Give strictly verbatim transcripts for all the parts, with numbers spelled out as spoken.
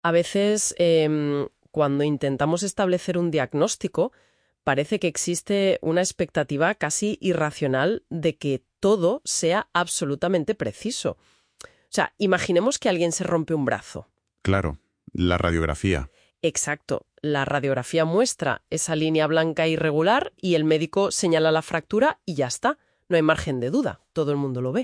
A veces, em, cuando intentamos establecer un diagnóstico, parece que existe una expectativa casi irracional de que todo sea absolutamente preciso. O sea, imaginemos que alguien se rompe un brazo. Claro, la radiografía. Exacto. La radiografía muestra esa línea blanca irregular y el médico señala la fractura y ya está. No hay margen de duda. Todo el mundo lo ve.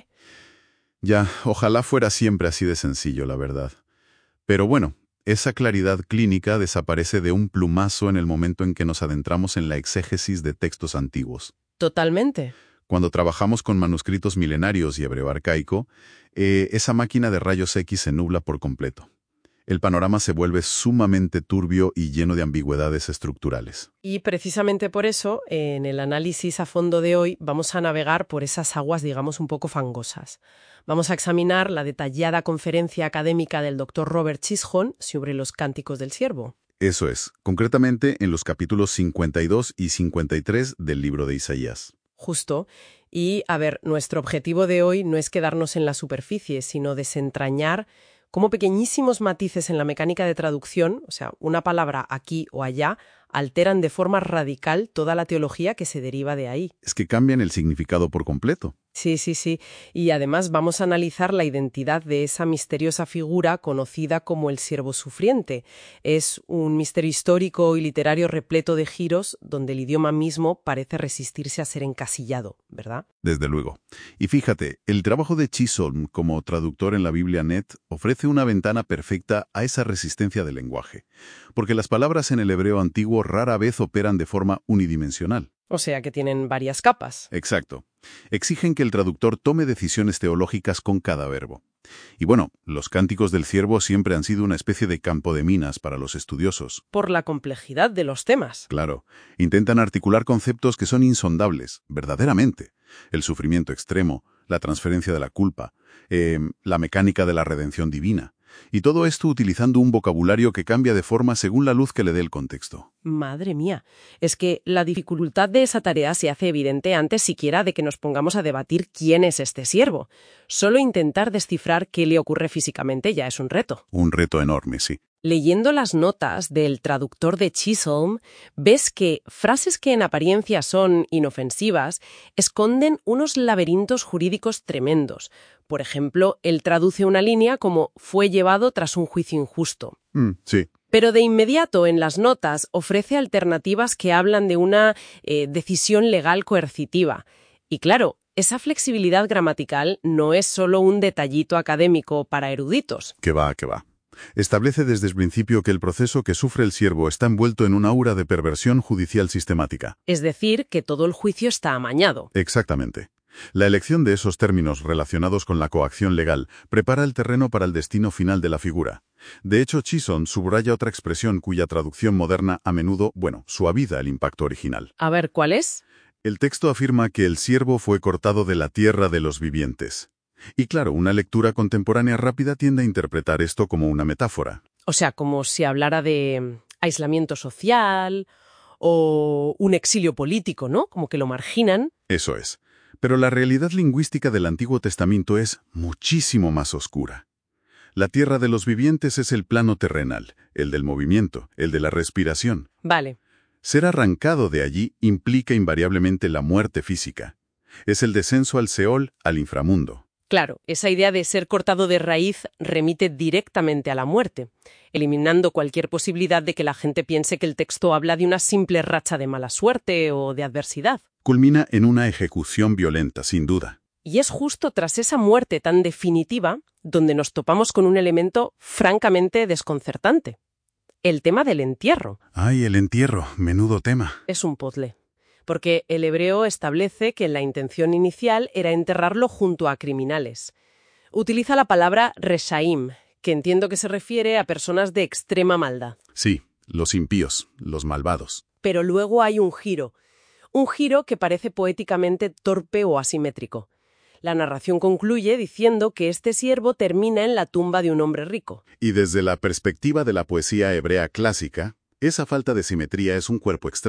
Ya, ojalá fuera siempre así de sencillo, la verdad. Pero bueno, esa claridad clínica desaparece de un plumazo en el momento en que nos adentramos en la exégesis de textos antiguos. Totalmente. Cuando trabajamos con manuscritos milenarios y hebreo arcaico, eh, esa máquina de rayos X se nubla por completo. El panorama se vuelve sumamente turbio y lleno de ambigüedades estructurales. Y precisamente por eso, en el análisis a fondo de hoy, vamos a navegar por esas aguas, digamos, un poco fangosas. Vamos a examinar la detallada conferencia académica del doctor Robert Chisholm sobre los cánticos del siervo. Eso es, concretamente en los capítulos cincuenta y dos y cincuenta y tres del libro de Isaías. Justo. Y, a ver, nuestro objetivo de hoy no es quedarnos en la superficie, sino desentrañar cómo pequeñísimos matices en la mecánica de traducción, o sea, una palabra aquí o allá, alteran de forma radical toda la teología que se deriva de ahí. Es que cambian el significado por completo. Sí, sí, sí. Y además vamos a analizar la identidad de esa misteriosa figura conocida como el siervo sufriente. Es un misterio histórico y literario repleto de giros donde el idioma mismo parece resistirse a ser encasillado, ¿verdad? Desde luego. Y fíjate, el trabajo de Chisholm como traductor en la Biblia Net ofrece una ventana perfecta a esa resistencia del lenguaje, porque las palabras en el hebreo antiguo rara vez operan de forma unidimensional. O sea que tienen varias capas. Exacto. Exigen que el traductor tome decisiones teológicas con cada verbo. Y bueno, los cánticos del ciervo siempre han sido una especie de campo de minas para los estudiosos. Por la complejidad de los temas. Claro, intentan articular conceptos que son insondables, verdaderamente. El sufrimiento extremo, la transferencia de la culpa, eh, la mecánica de la redención divina. Y todo esto utilizando un vocabulario que cambia de forma según la luz que le dé el contexto. Madre mía, es que la dificultad de esa tarea se hace evidente antes siquiera de que nos pongamos a debatir quién es este siervo. Solo intentar descifrar qué le ocurre físicamente ya es un reto. Un reto enorme, sí. Leyendo las notas del traductor de Chisholm, ves que frases que en apariencia son inofensivas esconden unos laberintos jurídicos tremendos. Por ejemplo, él traduce una línea como «fue llevado tras un juicio injusto». Mm, sí. Pero de inmediato en las notas ofrece alternativas que hablan de una eh, decisión legal coercitiva. Y claro, esa flexibilidad gramatical no es solo un detallito académico para eruditos. Que va, que va. Establece desde el principio que el proceso que sufre el siervo está envuelto en un aura de perversión judicial sistemática. Es decir, que todo el juicio está amañado. Exactamente. La elección de esos términos relacionados con la coacción legal prepara el terreno para el destino final de la figura. De hecho, Chisholm subraya otra expresión cuya traducción moderna a menudo, bueno, suaviza el impacto original. A ver, ¿cuál es? El texto afirma que el siervo fue cortado de la tierra de los vivientes. Y claro, una lectura contemporánea rápida tiende a interpretar esto como una metáfora. O sea, como si hablara de aislamiento social o un exilio político, ¿no? Como que lo marginan. Eso es. Pero la realidad lingüística del Antiguo Testamento es muchísimo más oscura. La tierra de los vivientes es el plano terrenal, el del movimiento, el de la respiración. Vale. Ser arrancado de allí implica invariablemente la muerte física. Es el descenso al Seol, al inframundo. Claro, esa idea de ser cortado de raíz remite directamente a la muerte, eliminando cualquier posibilidad de que la gente piense que el texto habla de una simple racha de mala suerte o de adversidad. Culmina en una ejecución violenta, sin duda. Y es justo tras esa muerte tan definitiva donde nos topamos con un elemento francamente desconcertante. El tema del entierro. ¡Ay, el entierro! Menudo tema. Es un puzzle. Porque el hebreo establece que la intención inicial era enterrarlo junto a criminales. Utiliza la palabra reshaim, que entiendo que se refiere a personas de extrema maldad. Sí, los impíos, los malvados. Pero luego hay un giro. Un giro que parece poéticamente torpe o asimétrico. La narración concluye diciendo que este siervo termina en la tumba de un hombre rico. Y desde la perspectiva de la poesía hebrea clásica, esa falta de simetría es un cuerpo extraño,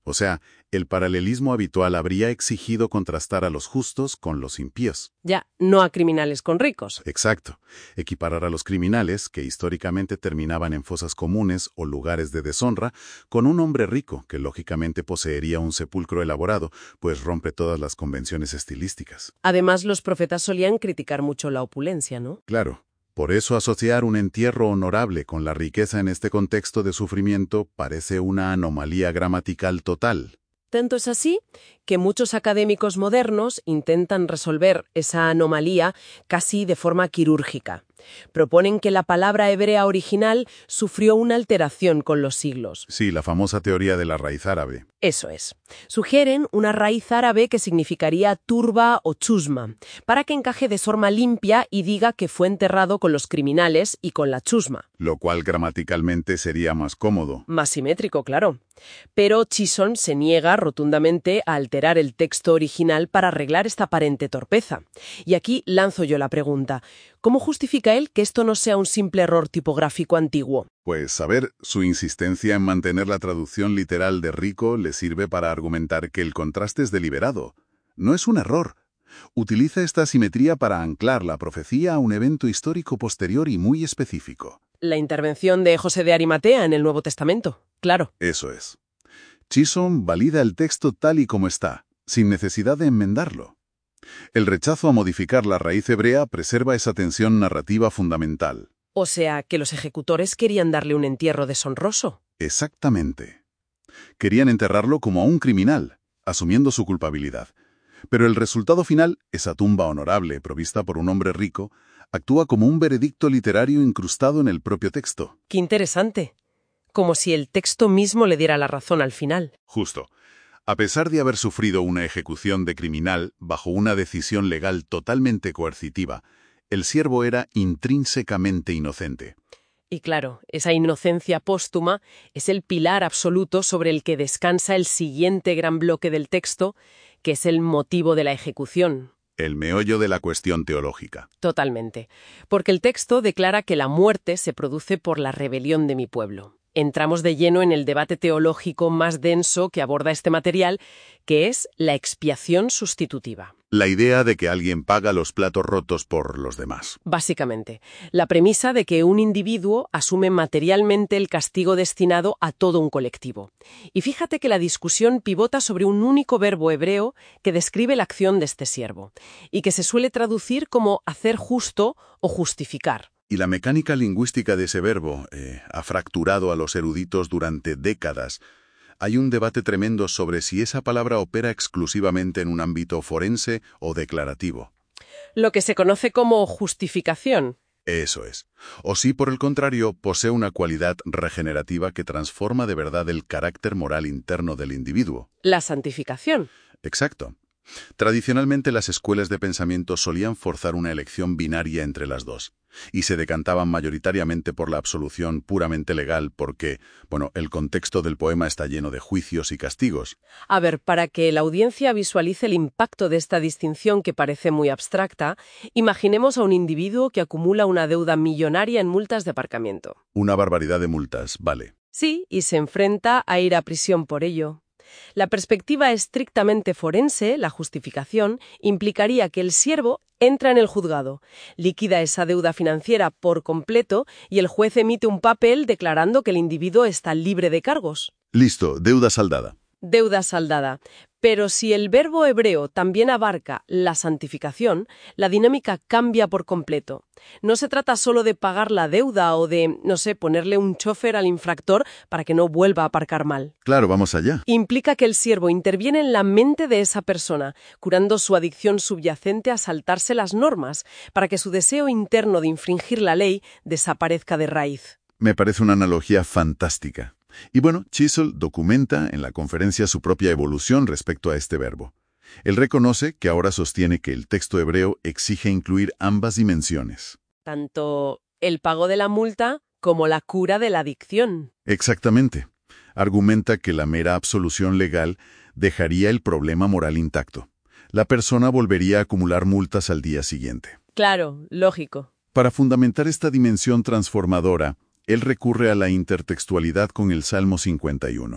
O sea, el paralelismo habitual habría exigido contrastar a los justos con los impíos. Ya, no a criminales con ricos. Exacto. Equiparar a los criminales, que históricamente terminaban en fosas comunes o lugares de deshonra, con un hombre rico, que lógicamente poseería un sepulcro elaborado, pues rompe todas las convenciones estilísticas. Además, los profetas solían criticar mucho la opulencia, ¿no? Claro. Por eso asociar un entierro honorable con la riqueza en este contexto de sufrimiento parece una anomalía gramatical total. Tanto es así que muchos académicos modernos intentan resolver esa anomalía casi de forma quirúrgica. Proponen que la palabra hebrea original sufrió una alteración con los siglos. Sí, la famosa teoría de la raíz árabe. Eso es. Sugieren una raíz árabe que significaría turba o chusma, para que encaje de forma limpia y diga que fue enterrado con los criminales y con la chusma. Lo cual gramaticalmente sería más cómodo. Más simétrico, claro. Pero Chisholm se niega rotundamente a alterar el texto original para arreglar esta aparente torpeza. Y aquí lanzo yo la pregunta. ¿Cómo justifica él que esto no sea un simple error tipográfico antiguo? Pues, a ver, su insistencia en mantener la traducción literal de rico le sirve para argumentar que el contraste es deliberado. No es un error. Utiliza esta asimetría para anclar la profecía a un evento histórico posterior y muy específico. La intervención de José de Arimatea en el Nuevo Testamento, claro. Eso es. Chisholm valida el texto tal y como está, sin necesidad de enmendarlo. El rechazo a modificar la raíz hebrea preserva esa tensión narrativa fundamental. O sea, que los ejecutores querían darle un entierro deshonroso. Exactamente. Querían enterrarlo como a un criminal, asumiendo su culpabilidad. Pero el resultado final, esa tumba honorable provista por un hombre rico, actúa como un veredicto literario incrustado en el propio texto. ¡Qué interesante! Como si el texto mismo le diera la razón al final. Justo. A pesar de haber sufrido una ejecución de criminal bajo una decisión legal totalmente coercitiva, el siervo era intrínsecamente inocente. Y claro, esa inocencia póstuma es el pilar absoluto sobre el que descansa el siguiente gran bloque del texto, que es el motivo de la ejecución. El meollo de la cuestión teológica. Totalmente. Porque el texto declara que la muerte se produce por la rebelión de mi pueblo. Entramos de lleno en el debate teológico más denso que aborda este material, que es la expiación sustitutiva. La idea de que alguien paga los platos rotos por los demás. Básicamente, la premisa de que un individuo asume materialmente el castigo destinado a todo un colectivo. Y fíjate que la discusión pivota sobre un único verbo hebreo que describe la acción de este siervo, y que se suele traducir como hacer justo o justificar. Y la mecánica lingüística de ese verbo eh, ha fracturado a los eruditos durante décadas. Hay un debate tremendo sobre si esa palabra opera exclusivamente en un ámbito forense o declarativo. Lo que se conoce como justificación. Eso es. O si, por el contrario, posee una cualidad regenerativa que transforma de verdad el carácter moral interno del individuo. La santificación. Exacto. Tradicionalmente las escuelas de pensamiento solían forzar una elección binaria entre las dos, y se decantaban mayoritariamente por la absolución puramente legal porque, bueno, el contexto del poema está lleno de juicios y castigos. A ver, para que la audiencia visualice el impacto de esta distinción que parece muy abstracta, imaginemos a un individuo que acumula una deuda millonaria en multas de aparcamiento. Una barbaridad de multas, vale. Sí, y se enfrenta a ir a prisión por ello. La perspectiva estrictamente forense, la justificación, implicaría que el siervo entra en el juzgado, liquida esa deuda financiera por completo y el juez emite un papel declarando que el individuo está libre de cargos. Listo, deuda saldada. Deuda saldada. Pero si el verbo hebreo también abarca la santificación, la dinámica cambia por completo. No se trata solo de pagar la deuda o de, no sé, ponerle un chofer al infractor para que no vuelva a aparcar mal. Claro, vamos allá. Implica que el siervo interviene en la mente de esa persona, curando su adicción subyacente a saltarse las normas, para que su deseo interno de infringir la ley desaparezca de raíz. Me parece una analogía fantástica. Y bueno, Chisholm documenta en la conferencia su propia evolución respecto a este verbo. Él reconoce que ahora sostiene que el texto hebreo exige incluir ambas dimensiones. Tanto el pago de la multa como la cura de la adicción. Exactamente. Argumenta que la mera absolución legal dejaría el problema moral intacto. La persona volvería a acumular multas al día siguiente. Claro, lógico. Para fundamentar esta dimensión transformadora, él recurre a la intertextualidad con el Salmo cincuenta y uno.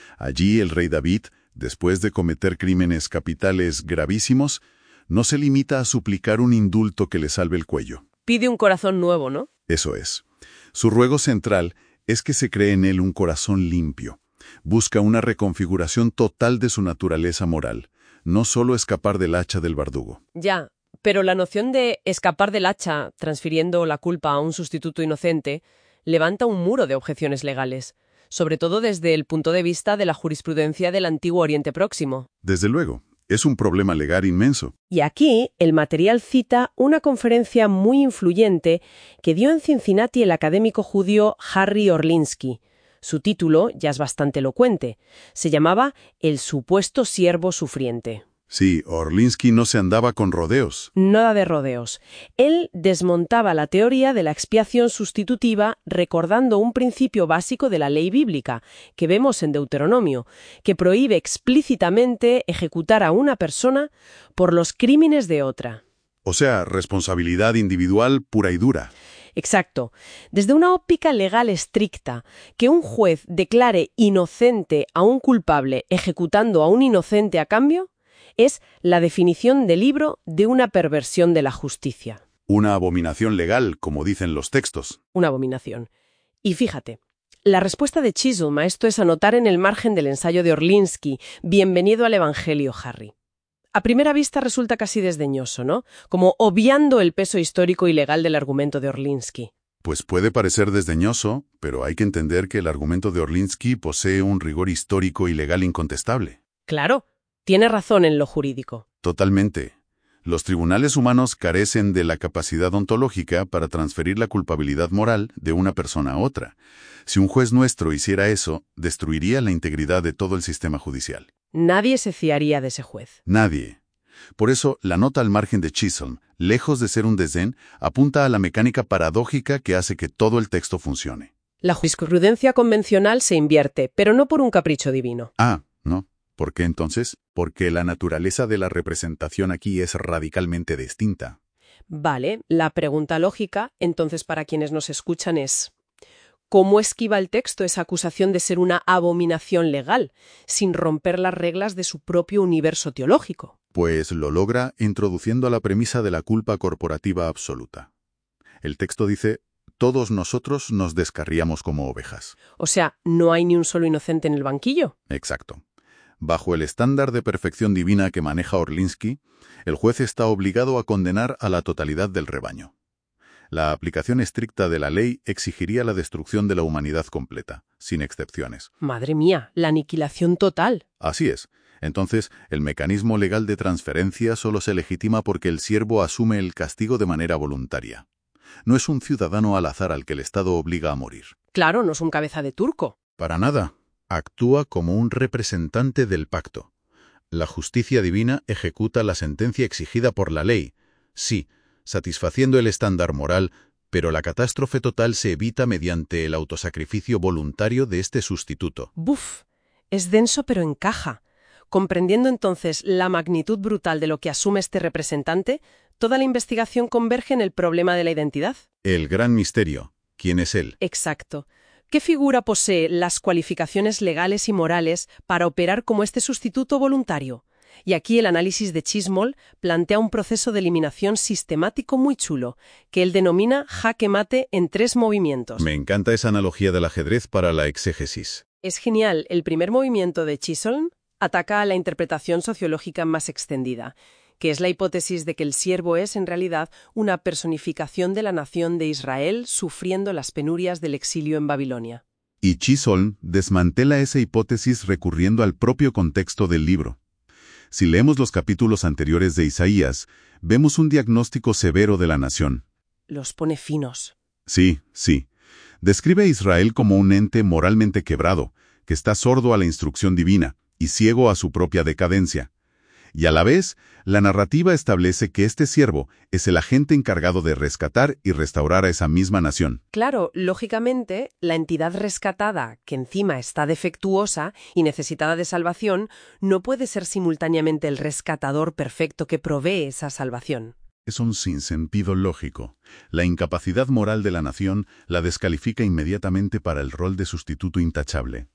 Allí el rey David, después de cometer crímenes capitales gravísimos, no se limita a suplicar un indulto que le salve el cuello. Pide un corazón nuevo, ¿no? Eso es. Su ruego central es que se cree en él un corazón limpio. Busca una reconfiguración total de su naturaleza moral, no solo escapar del hacha del verdugo. Ya, pero la noción de escapar del hacha, transfiriendo la culpa a un sustituto inocente, levanta un muro de objeciones legales, sobre todo desde el punto de vista de la jurisprudencia del Antiguo Oriente Próximo. Desde luego, es un problema legal inmenso. Y aquí el material cita una conferencia muy influyente que dio en Cincinnati el académico judío Harry Orlinsky. Su título ya es bastante elocuente. Se llamaba El supuesto siervo sufriente. Sí, Orlinsky no se andaba con rodeos. Nada de rodeos. Él desmontaba la teoría de la expiación sustitutiva recordando un principio básico de la ley bíblica, que vemos en Deuteronomio, que prohíbe explícitamente ejecutar a una persona por los crímenes de otra. O sea, responsabilidad individual pura y dura. Exacto. Desde una óptica legal estricta, que un juez declare inocente a un culpable ejecutando a un inocente a cambio, es la definición de libro de una perversión de la justicia. Una abominación legal, como dicen los textos. Una abominación. Y fíjate, la respuesta de Chisholm a esto es anotar en el margen del ensayo de Orlinsky, Bienvenido al Evangelio, Harry. A primera vista resulta casi desdeñoso, ¿no? Como obviando el peso histórico y legal del argumento de Orlinsky. Pues puede parecer desdeñoso, pero hay que entender que el argumento de Orlinsky posee un rigor histórico y legal incontestable. Claro, tiene razón en lo jurídico. Totalmente. Los tribunales humanos carecen de la capacidad ontológica para transferir la culpabilidad moral de una persona a otra. Si un juez nuestro hiciera eso, destruiría la integridad de todo el sistema judicial. Nadie se fiaría de ese juez. Nadie. Por eso, la nota al margen de Chisholm, lejos de ser un desdén, apunta a la mecánica paradójica que hace que todo el texto funcione. La jurisprudencia convencional se invierte, pero no por un capricho divino. Ah, no. ¿Por qué entonces? Porque la naturaleza de la representación aquí es radicalmente distinta. Vale, la pregunta lógica, entonces para quienes nos escuchan es: ¿cómo esquiva el texto esa acusación de ser una abominación legal, sin romper las reglas de su propio universo teológico? Pues lo logra introduciendo la premisa de la culpa corporativa absoluta. El texto dice: todos nosotros nos descarriamos como ovejas. O sea, ¿no hay ni un solo inocente en el banquillo? Exacto. Bajo el estándar de perfección divina que maneja Orlinsky, el juez está obligado a condenar a la totalidad del rebaño. La aplicación estricta de la ley exigiría la destrucción de la humanidad completa, sin excepciones. Madre mía, la aniquilación total. Así es. Entonces, el mecanismo legal de transferencia solo se legitima porque el siervo asume el castigo de manera voluntaria. No es un ciudadano al azar al que el Estado obliga a morir. Claro, no es un cabeza de turco. Para nada. Actúa como un representante del pacto. La justicia divina ejecuta la sentencia exigida por la ley, sí, satisfaciendo el estándar moral, pero la catástrofe total se evita mediante el autosacrificio voluntario de este sustituto. Buf, es denso pero encaja. Comprendiendo entonces la magnitud brutal de lo que asume este representante, toda la investigación converge en el problema de la identidad. El gran misterio. ¿Quién es él? Exacto. ¿Qué figura posee las cualificaciones legales y morales para operar como este sustituto voluntario? Y aquí el análisis de Chisholm plantea un proceso de eliminación sistemático muy chulo, que él denomina jaque mate en tres movimientos. Me encanta esa analogía del ajedrez para la exégesis. Es genial. El primer movimiento de Chisholm ataca a la interpretación sociológica más extendida, que es la hipótesis de que el siervo es, en realidad, una personificación de la nación de Israel sufriendo las penurias del exilio en Babilonia. Y Chisholm desmantela esa hipótesis recurriendo al propio contexto del libro. Si leemos los capítulos anteriores de Isaías, vemos un diagnóstico severo de la nación. Los pone finos. Sí, sí. Describe a Israel como un ente moralmente quebrado, que está sordo a la instrucción divina y ciego a su propia decadencia. Y a la vez, la narrativa establece que este siervo es el agente encargado de rescatar y restaurar a esa misma nación. Claro, lógicamente, la entidad rescatada, que encima está defectuosa y necesitada de salvación, no puede ser simultáneamente el rescatador perfecto que provee esa salvación. Es un sinsentido lógico. La incapacidad moral de la nación la descalifica inmediatamente para el rol de sustituto intachable.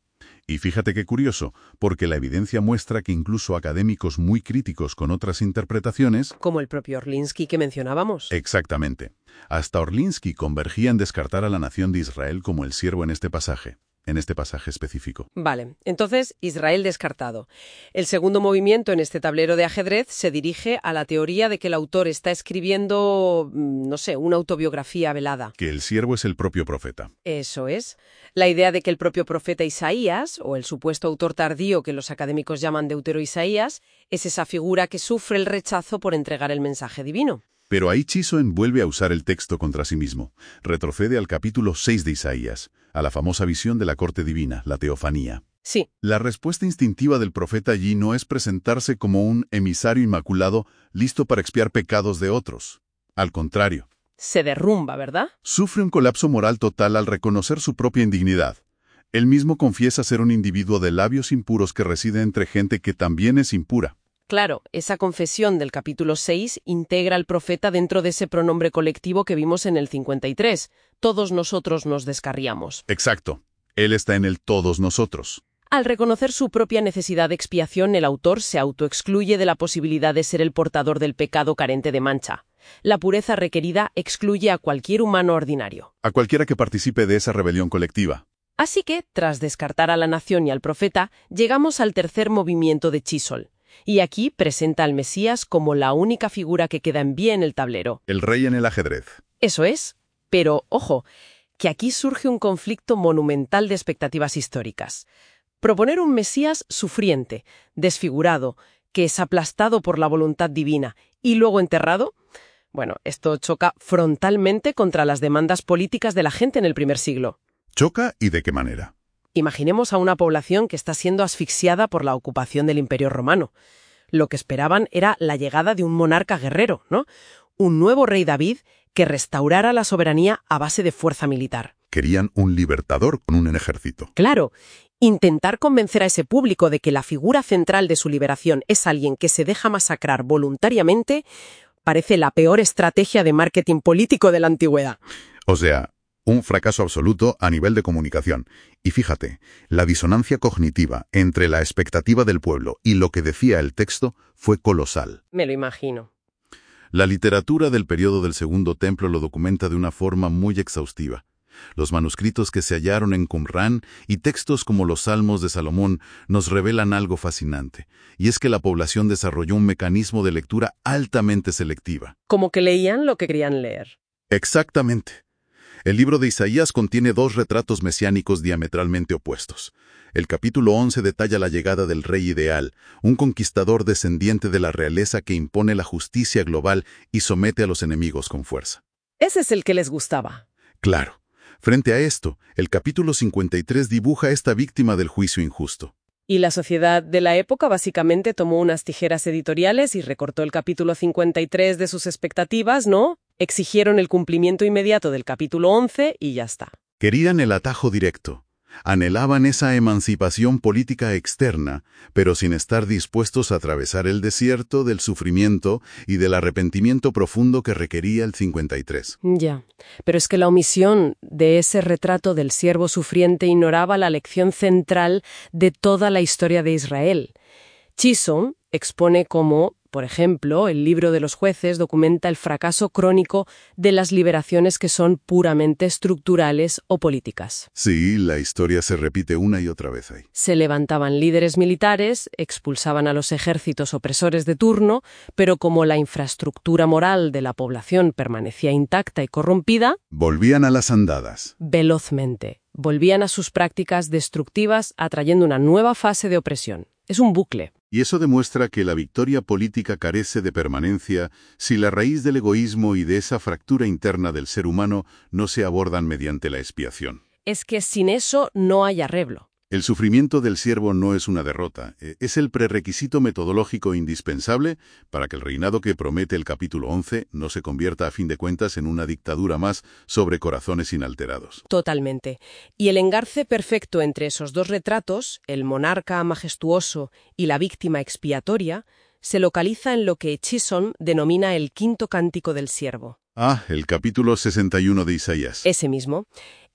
Y fíjate qué curioso, porque la evidencia muestra que incluso académicos muy críticos con otras interpretaciones... Como el propio Orlinsky que mencionábamos. Exactamente. Hasta Orlinsky convergía en descartar a la nación de Israel como el siervo en este pasaje, en este pasaje específico. Vale, entonces Israel descartado. El segundo movimiento en este tablero de ajedrez se dirige a la teoría de que el autor está escribiendo, no sé, una autobiografía velada. Que el siervo es el propio profeta. Eso es. La idea de que el propio profeta Isaías, o el supuesto autor tardío que los académicos llaman Deutero Isaías, es esa figura que sufre el rechazo por entregar el mensaje divino. Pero ahí Chisholm vuelve a usar el texto contra sí mismo. Retrocede al capítulo seis de Isaías, a la famosa visión de la corte divina, la teofanía. Sí. La respuesta instintiva del profeta allí no es presentarse como un emisario inmaculado listo para expiar pecados de otros. Al contrario. Se derrumba, ¿verdad? Sufre un colapso moral total al reconocer su propia indignidad. Él mismo confiesa ser un individuo de labios impuros que reside entre gente que también es impura. Claro, esa confesión del capítulo seis integra al profeta dentro de ese pronombre colectivo que vimos en el cincuenta y tres. Todos nosotros nos descarriamos. Exacto. Él está en el todos nosotros. Al reconocer su propia necesidad de expiación, el autor se autoexcluye de la posibilidad de ser el portador del pecado carente de mancha. La pureza requerida excluye a cualquier humano ordinario. A cualquiera que participe de esa rebelión colectiva. Así que, tras descartar a la nación y al profeta, llegamos al tercer movimiento de Chisholm. Y aquí presenta al Mesías como la única figura que queda en pie en el tablero. El rey en el ajedrez. Eso es. Pero, ojo, que aquí surge un conflicto monumental de expectativas históricas. Proponer un Mesías sufriente, desfigurado, que es aplastado por la voluntad divina y luego enterrado, bueno, esto choca frontalmente contra las demandas políticas de la gente en el primer siglo. ¿Choca y de qué manera? Imaginemos a una población que está siendo asfixiada por la ocupación del Imperio Romano. Lo que esperaban era la llegada de un monarca guerrero, ¿no? Un nuevo rey David que restaurara la soberanía a base de fuerza militar. Querían un libertador con un ejército. Claro, intentar convencer a ese público de que la figura central de su liberación es alguien que se deja masacrar voluntariamente parece la peor estrategia de marketing político de la antigüedad. O sea, un fracaso absoluto a nivel de comunicación. Y fíjate, la disonancia cognitiva entre la expectativa del pueblo y lo que decía el texto fue colosal. Me lo imagino. La literatura del periodo del Segundo Templo lo documenta de una forma muy exhaustiva. Los manuscritos que se hallaron en Qumrán y textos como los Salmos de Salomón nos revelan algo fascinante, y es que la población desarrolló un mecanismo de lectura altamente selectiva. Como que leían lo que querían leer. Exactamente. El libro de Isaías contiene dos retratos mesiánicos diametralmente opuestos. El capítulo once detalla la llegada del rey ideal, un conquistador descendiente de la realeza que impone la justicia global y somete a los enemigos con fuerza. Ese es el que les gustaba. Claro. Frente a esto, el capítulo cincuenta y tres dibuja a esta víctima del juicio injusto. Y la sociedad de la época básicamente tomó unas tijeras editoriales y recortó el capítulo cincuenta y tres de sus expectativas, ¿no? Exigieron el cumplimiento inmediato del capítulo once y ya está. Querían el atajo directo. Anhelaban esa emancipación política externa, pero sin estar dispuestos a atravesar el desierto del sufrimiento y del arrepentimiento profundo que requería el cincuenta y tres. Ya, pero es que la omisión de ese retrato del siervo sufriente ignoraba la lección central de toda la historia de Israel. Chisholm expone cómo, por ejemplo, el libro de los jueces documenta el fracaso crónico de las liberaciones que son puramente estructurales o políticas. Sí, la historia se repite una y otra vez ahí. Se levantaban líderes militares, expulsaban a los ejércitos opresores de turno, pero como la infraestructura moral de la población permanecía intacta y corrompida, volvían a las andadas. Velozmente, volvían a sus prácticas destructivas, atrayendo una nueva fase de opresión. Es un bucle. Y eso demuestra que la victoria política carece de permanencia si la raíz del egoísmo y de esa fractura interna del ser humano no se abordan mediante la expiación. Es que sin eso no hay arreglo. El sufrimiento del siervo no es una derrota, es el prerequisito metodológico indispensable para que el reinado que promete el capítulo once no se convierta a fin de cuentas en una dictadura más sobre corazones inalterados. Totalmente. Y el engarce perfecto entre esos dos retratos, el monarca majestuoso y la víctima expiatoria, se localiza en lo que Chisholm denomina el quinto cántico del siervo. Ah, el capítulo sesenta y uno de Isaías. Ese mismo.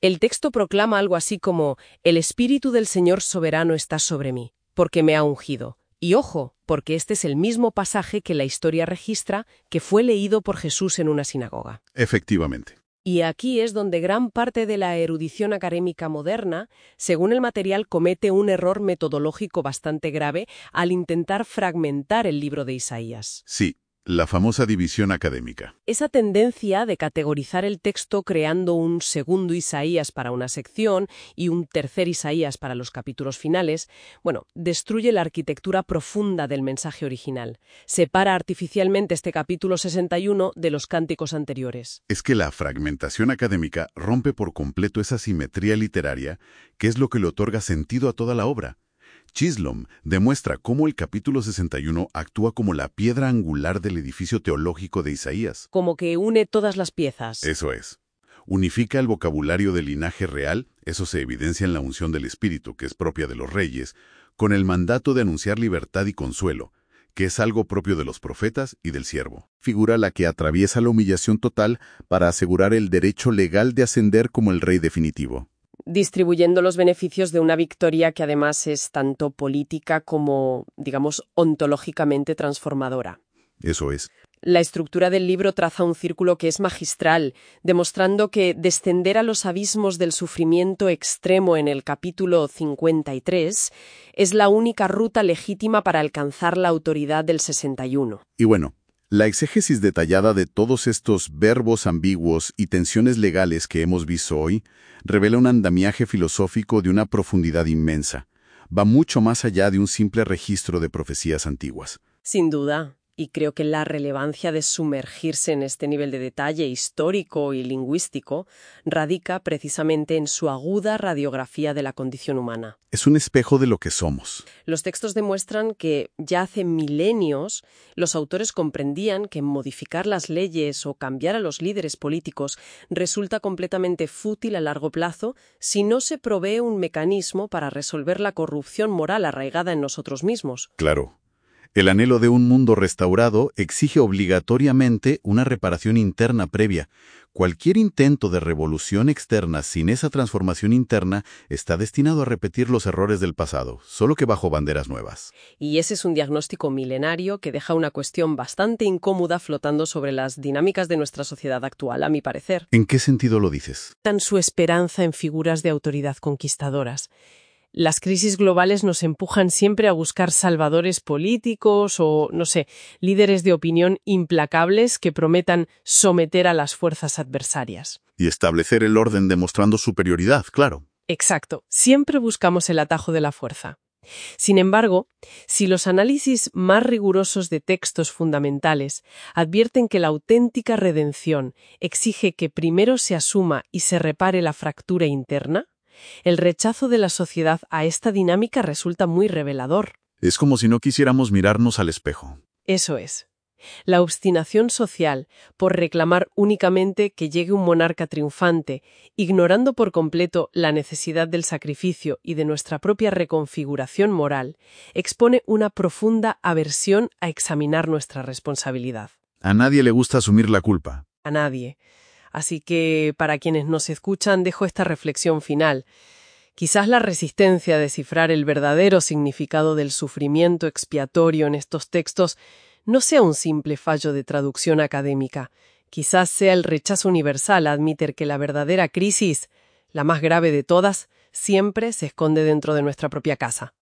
El texto proclama algo así como: «El Espíritu del Señor soberano está sobre mí, porque me ha ungido». Y ojo, porque este es el mismo pasaje que la historia registra que fue leído por Jesús en una sinagoga. Efectivamente. Y aquí es donde gran parte de la erudición académica moderna, según el material, comete un error metodológico bastante grave al intentar fragmentar el libro de Isaías. Sí, la famosa división académica. Esa tendencia de categorizar el texto creando un segundo Isaías para una sección y un tercer Isaías para los capítulos finales, bueno, destruye la arquitectura profunda del mensaje original. Separa artificialmente este capítulo sesenta y uno de los cánticos anteriores. Es que la fragmentación académica rompe por completo esa simetría literaria que es lo que le otorga sentido a toda la obra. Chisholm demuestra cómo el capítulo sesenta y uno actúa como la piedra angular del edificio teológico de Isaías. Como que une todas las piezas. Eso es. Unifica el vocabulario del linaje real, eso se evidencia en la unción del Espíritu, que es propia de los reyes, con el mandato de anunciar libertad y consuelo, que es algo propio de los profetas y del siervo. Figura la que atraviesa la humillación total para asegurar el derecho legal de ascender como el rey definitivo. Distribuyendo los beneficios de una victoria que además es tanto política como, digamos, ontológicamente transformadora. Eso es. La estructura del libro traza un círculo que es magistral, demostrando que descender a los abismos del sufrimiento extremo en el capítulo cincuenta y tres es la única ruta legítima para alcanzar la autoridad del sesenta y uno. Y bueno, la exégesis detallada de todos estos verbos ambiguos y tensiones legales que hemos visto hoy revela un andamiaje filosófico de una profundidad inmensa. Va mucho más allá de un simple registro de profecías antiguas. Sin duda. Y creo que la relevancia de sumergirse en este nivel de detalle histórico y lingüístico radica precisamente en su aguda radiografía de la condición humana. Es un espejo de lo que somos. Los textos demuestran que ya hace milenios los autores comprendían que modificar las leyes o cambiar a los líderes políticos resulta completamente fútil a largo plazo si no se provee un mecanismo para resolver la corrupción moral arraigada en nosotros mismos. Claro. El anhelo de un mundo restaurado exige obligatoriamente una reparación interna previa. Cualquier intento de revolución externa sin esa transformación interna está destinado a repetir los errores del pasado, solo que bajo banderas nuevas. Y ese es un diagnóstico milenario que deja una cuestión bastante incómoda flotando sobre las dinámicas de nuestra sociedad actual, a mi parecer. ¿En qué sentido lo dices? Tan su esperanza en figuras de autoridad conquistadoras. Las crisis globales nos empujan siempre a buscar salvadores políticos o, no sé, líderes de opinión implacables que prometan someter a las fuerzas adversarias. Y establecer el orden demostrando superioridad, claro. Exacto. Siempre buscamos el atajo de la fuerza. Sin embargo, si los análisis más rigurosos de textos fundamentales advierten que la auténtica redención exige que primero se asuma y se repare la fractura interna, el rechazo de la sociedad a esta dinámica resulta muy revelador. Es como si no quisiéramos mirarnos al espejo. Eso es. La obstinación social por reclamar únicamente que llegue un monarca triunfante, ignorando por completo la necesidad del sacrificio y de nuestra propia reconfiguración moral, expone una profunda aversión a examinar nuestra responsabilidad. A nadie le gusta asumir la culpa. A nadie. Así que, para quienes nos escuchan, dejo esta reflexión final. Quizás la resistencia a descifrar el verdadero significado del sufrimiento expiatorio en estos textos no sea un simple fallo de traducción académica. Quizás sea el rechazo universal a admitir que la verdadera crisis, la más grave de todas, siempre se esconde dentro de nuestra propia casa.